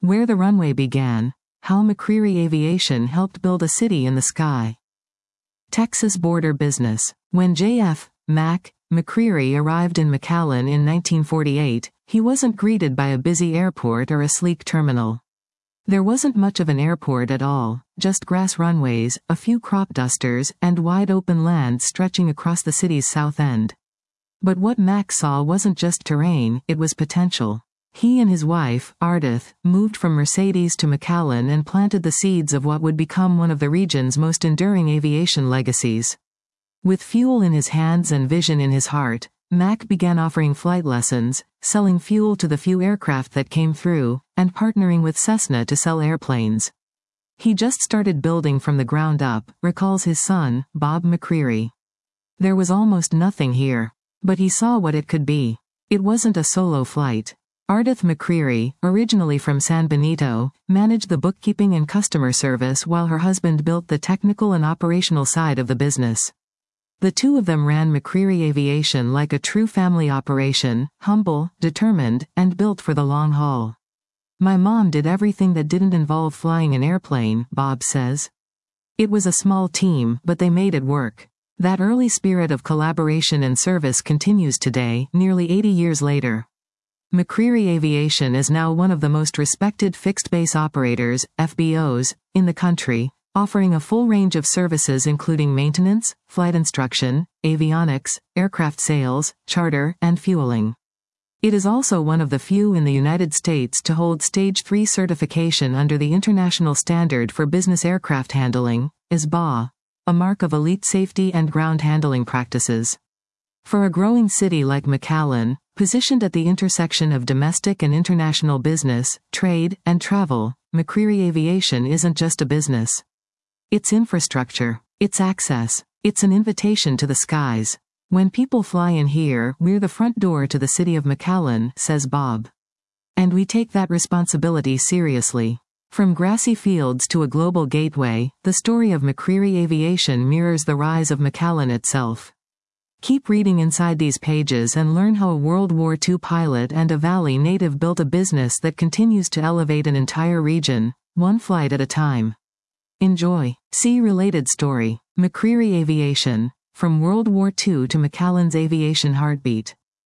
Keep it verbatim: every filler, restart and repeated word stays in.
Where the runway began, how McCreary Aviation helped build a city in the sky. Texas border business. When J F. Mac. McCreary arrived in McAllen in nineteen forty-eight, he wasn't greeted by a busy airport or a sleek terminal. There wasn't much of an airport at all, just grass runways, a few crop dusters, and wide open land stretching across the city's south end. But what Mac saw wasn't just terrain, it was potential. He and his wife, Ardith, moved from Mercedes to McAllen and planted the seeds of what would become one of the region's most enduring aviation legacies. With fuel in his hands and vision in his heart, Mac began offering flight lessons, selling fuel to the few aircraft that came through, and partnering with Cessna to sell airplanes. He just started building from the ground up, recalls his son, Bob McCreary. There was almost nothing here. But he saw what it could be. It wasn't a solo flight. Ardith McCreary, originally from San Benito, managed the bookkeeping and customer service while her husband built the technical and operational side of the business. The two of them ran McCreary Aviation like a true family operation, humble, determined, and built for the long haul. My mom did everything that didn't involve flying an airplane, Bob says. It was a small team, but they made it work. That early spirit of collaboration and service continues today, nearly eighty years later. McCreary Aviation is now one of the most respected fixed-base operators, F B Os, in the country, offering a full range of services including maintenance, flight instruction, avionics, aircraft sales, charter, and fueling. It is also one of the few in the United States to hold Stage three certification under the International Standard for Business Aircraft Handling, I S B A, a mark of elite safety and ground handling practices. For a growing city like McAllen, positioned at the intersection of domestic and international business, trade, and travel, McCreary Aviation isn't just a business. It's infrastructure. It's access. It's an invitation to the skies. When people fly in here, we're the front door to the city of McAllen, says Bob. And we take that responsibility seriously. From grassy fields to a global gateway, the story of McCreary Aviation mirrors the rise of McAllen itself. Keep reading inside these pages and learn how a World War Two pilot and a Valley native built a business that continues to elevate an entire region, one flight at a time. Enjoy. See related story. McCreary Aviation. From World War Two to McAllen's aviation heartbeat.